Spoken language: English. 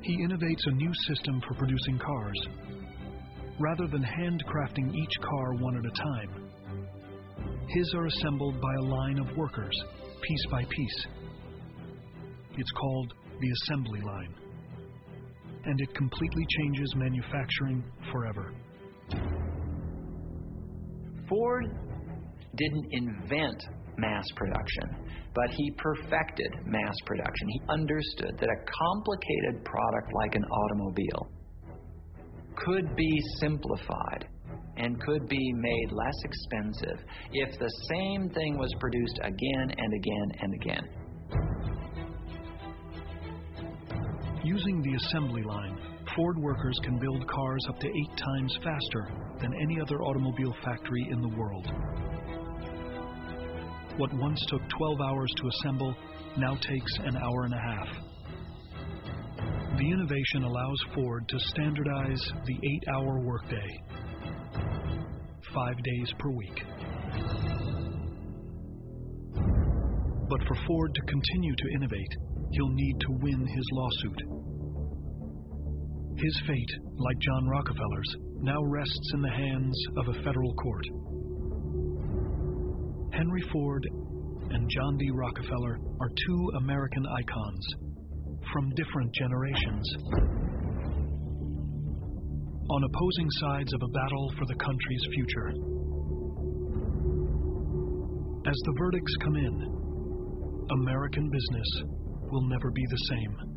He innovates a new system for producing cars. Rather than handcrafting each car one at a time, his are assembled by a line of workers, piece by piece. It's called the assembly line, and it completely changes manufacturing forever. Ford didn't invent mass production, but he perfected mass production. He understood that a complicated product like an automobile could be simplified and could be made less expensive if the same thing was produced again and again and again. Using the assembly line, Ford workers can build cars up to 8 times faster than any other automobile factory in the world. What once took 12 hours to assemble now takes an hour and a half. The innovation allows Ford to standardize the 8-hour workday, 5 days per week. But for Ford to continue to innovate, he'll need to win his lawsuit. His fate, like John Rockefeller's, now rests in the hands of a federal court. Henry Ford and John D. Rockefeller are two American icons from different generations, on opposing sides of a battle for the country's future. As the verdicts come in, American business will never be the same.